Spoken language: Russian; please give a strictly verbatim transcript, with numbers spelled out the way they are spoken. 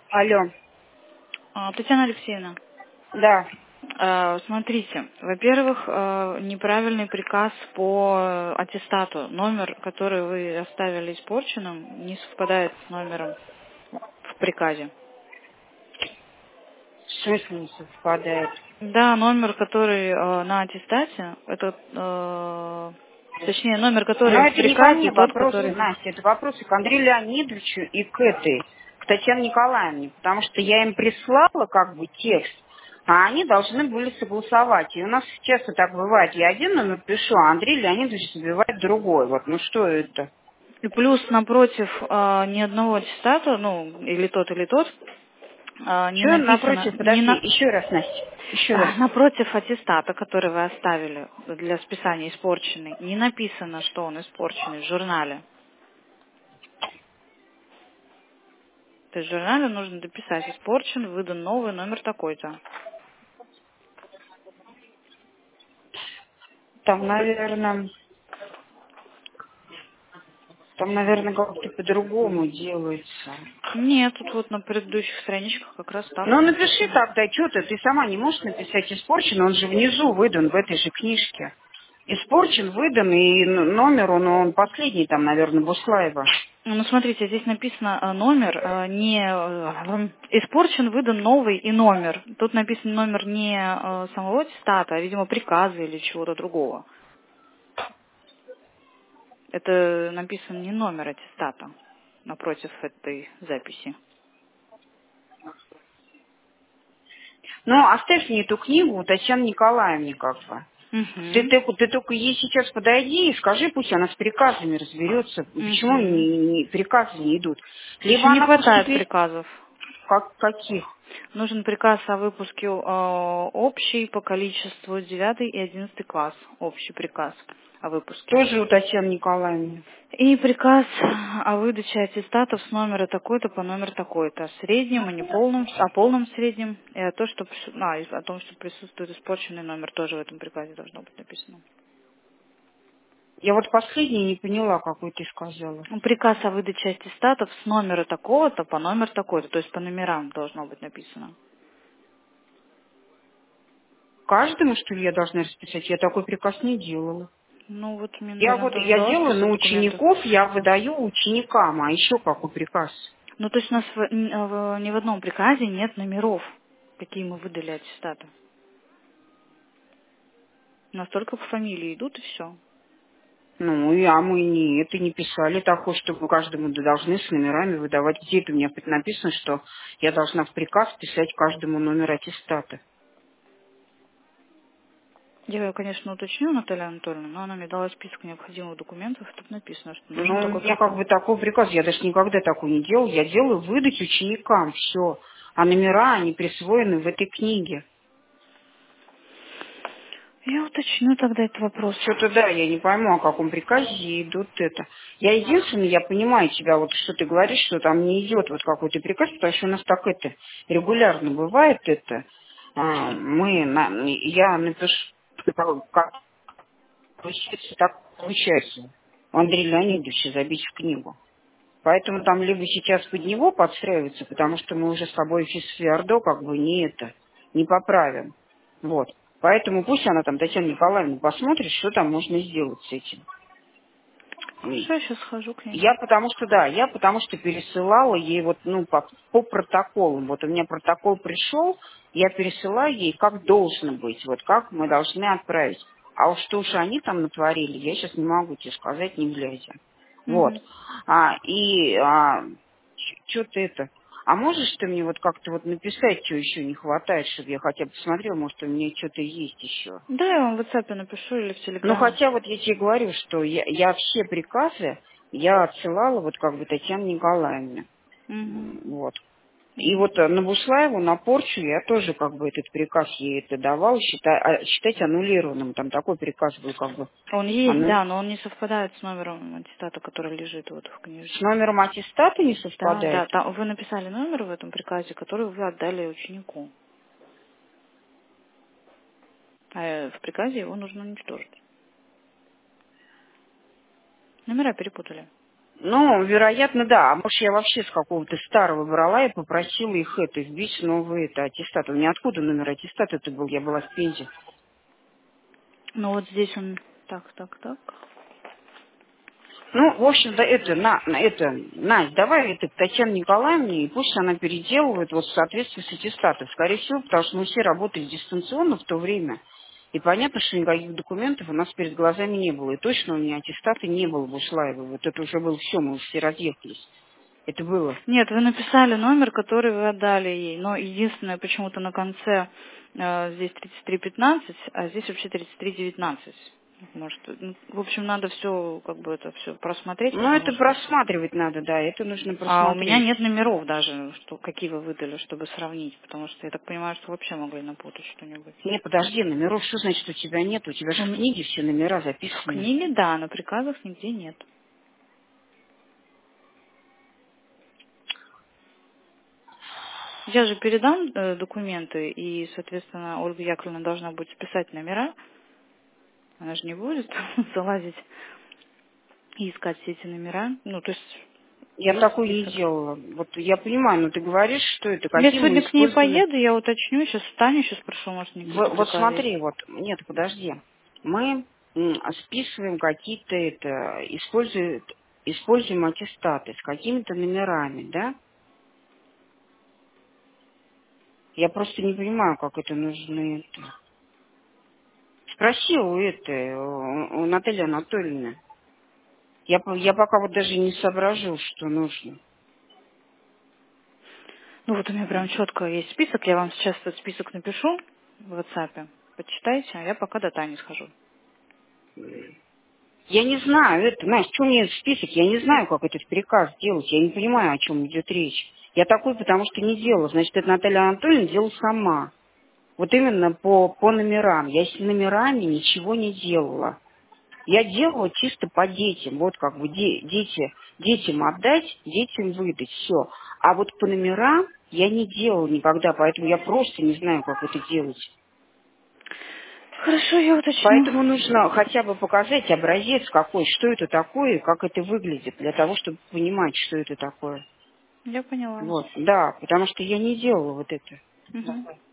Алло. А, Татьяна Алексеевна, Да. а, смотрите, во-первых, а, неправильный приказ по аттестату. Номер, который вы оставили испорченным, не совпадает с номером в приказе. В смысле не совпадает? Да, номер, который а, на аттестате, это, а, точнее, номер, Но который в это не ко приказе, мне тот, вопросы, который... Настя, это вопросы к Андрею Леонидовичу и к этой, к Татьяне Николаевне, потому что я им прислала как бы текст, а они должны были согласовать. И у нас часто так бывает. Я один номер пишу, а Андрей Леонидович забивает другой. Вот, ну что это? И плюс напротив а, ни одного аттестата, ну, или тот, или тот, а, не Что написано, напротив? не Подожди, на... еще раз, Настя, еще раз. А, Напротив аттестата, который вы оставили для списания испорченный, не написано, что он испорченный в журнале. То есть в журнале нужно дописать испорчен, выдан новый номер такой-то. Там, наверное, там, наверное, как-то по-другому делается. Нет, тут вот на предыдущих страничках как раз так Ну, напиши написано. тогда, что ты, ты сама не можешь написать испорчен, он же внизу выдан в этой же книжке. Испорчен, выдан, и н- номер, он, он последний там, наверное, Буслаева. Ну, смотрите, здесь написано э, номер, э, не э, испорчен, выдан новый и номер. Тут написан номер не э, самого аттестата, а, видимо, приказа или чего-то другого. Это написан не номер аттестата напротив этой записи. Ну, оставь мне эту книгу у Татьяны Николаевны как бы. Ты, Угу. ты, ты только ей сейчас подойди и скажи, пусть она с приказами разберется, почему Угу. не, не- приказы не идут. Либо Еще не она просто хватает пере- приказов. как, каких? Нужен приказ о выпуске э, общий по количеству девятый и одиннадцатый класс. Общий приказ о выпуске. Тоже у Татьяны Николаевны. И приказ о выдаче аттестатов с номера такой-то по номер такой-то. О среднем, и не полном, о полном среднем. И о, то, что, прису- а, и о том, что присутствует испорченный номер, тоже в этом приказе должно быть написано. Я вот последнее не поняла, какой ты сказала. Приказ о выдаче аттестатов с номера такого-то по номер такой-то. То есть по номерам должно быть написано. Каждому, что ли, я должна расписать? Я такой приказ не делала. Ну вот мне, Я наверное, вот, тоже я дала делаю на список документов. учеников, я выдаю ученикам, а еще какой приказ? Ну, то есть у нас в- н- э, в- ни в одном приказе нет номеров, какие мы выдали аттестаты. У нас только по фамилии идут и все. Ну, и, а мы не это не писали такое, чтобы каждому должны с номерами выдавать. Где это у меня написано, что я должна в приказ писать каждому номер аттестата? Я, конечно, уточню Наталья Анатольевна, но она мне дала список необходимых документов, и тут написано, что Ну, нужен у такой меня как приказ. бы такой приказ, я даже никогда такой не делал. Я делаю выдать ученикам, все. А номера, они присвоены в этой книге. Я уточню тогда этот вопрос. Что-то да, я не пойму, о каком приказе идут это. Я единственное, я понимаю тебя, вот что ты говоришь, что там не идет вот какой-то приказ, потому что у нас так это регулярно бывает это. А, Мы, на- я напишу, как как получается, так получается. У Андрея Леонидовича забить в книгу. Поэтому там либо сейчас под него подстраиваться, потому что мы уже с тобой физфиардо как бы не это, не поправим. Вот. Поэтому пусть она там, Татьяна Николаевна, посмотрит, что там можно сделать с этим. И Хорошо, я сейчас схожу к ней. Я потому что, да, я потому что пересылала ей вот, ну, по, по протоколам. Вот у меня протокол пришел, я пересылаю ей, как должно быть, вот как мы должны отправить. А уж что уж они там натворили, я сейчас не могу тебе сказать, не глядя. Вот. Угу. А, и а, что-то это... А можешь ты мне вот как-то вот написать, что еще не хватает, чтобы я хотя бы посмотрела, может, у меня что-то есть еще? Да, я вам в WhatsApp напишу или в Ну, Телеграме. хотя вот я тебе говорю, что я, я все приказы я отсылала вот как бы Татьяне Николаевне. Угу. М, Вот. И Угу. вот э, на Буслаеву, на Порчу я тоже как бы этот приказ ей это давал, считай, а, считать аннулированным. Там такой приказ был как бы. Он есть, анну- да, но он не совпадает с номером аттестата, который лежит вот в С книжке. номером аттестата не Да, да, совпадает. там вы написали номер в этом приказе, который вы отдали ученику. А э, в приказе его нужно уничтожить. Номера перепутали. Ну, вероятно, да. А может, я вообще с какого-то старого брала и попросила их это, вбить новый это, аттестат. У меня откуда номер аттестата это был? Я была в Пензе. Ну вот здесь он... Так, так, так. Ну, в общем-то, это, на, на- это, Настя, давай это к Татьяне Николаевне, и пусть она переделывает вот в соответствии с аттестатом. Скорее всего, потому что мы все работали дистанционно в то время. И понятно, что никаких документов у нас перед глазами не было. И точно у меня аттестата не было в Ушлаевой. Вот это уже было все, мы все разъехались. Это было. Нет, вы написали номер, который вы отдали ей, но единственное, почему-то на конце э, здесь тридцать три пятнадцать, а здесь вообще тридцать три девятнадцать. Может, ну, в общем, надо все, как бы это все просмотреть, Ну, потому это что... просматривать надо, да, это нужно А у меня просмотреть. нет номеров даже, что, какие вы выдали, чтобы сравнить, потому что я так понимаю, что вообще могли напутать что-нибудь. Не, подожди, номеров, что значит у тебя нет? У тебя же У в м- книге все номера В записаны. книге, да, на приказах нигде нет. Я же передам э, документы, и, соответственно, Ольга Яковлевна должна будет списать номера. Она же не будет залазить и искать все эти номера. Ну, то есть Я есть такое не список. делала. Вот я понимаю, но ты говоришь, что это, Я какие мы сегодня к ней использовали. поеду, я уточню, сейчас встану, сейчас спрошу, может, мне какие-то В- вот приказы есть. смотри, вот, нет, подожди. Мы м, списываем какие-то это, используем, используем аттестаты с какими-то номерами, да? Я просто не понимаю, как это нужно. Это. Спроси у этой, у у Натальи Анатольевны. Я, по- я пока вот даже не соображу, что нужно. Ну, вот у меня прям четко есть список, я вам сейчас этот список напишу в WhatsApp. Почитайте, а я пока до Тани схожу. Я не знаю, это, знаешь, что мне этот список, я не знаю, как этот приказ делать, я не понимаю, о чем идет речь. Я такой, потому что не делала, значит, это Наталья Анатольевна делала сама. Вот именно по, по номерам. Я с номерами ничего не делала. Я делала чисто по детям. Вот как бы де- дети, детям отдать, детям выдать. Все. А вот по номерам я не делала никогда, поэтому я просто не знаю, как это делать. Хорошо, я уточню. Поэтому нужно хотя бы показать образец какой, что это такое, и как это выглядит, для того, чтобы понимать, что это такое. Я поняла. Вот, да, потому что я не делала вот это. Мгм.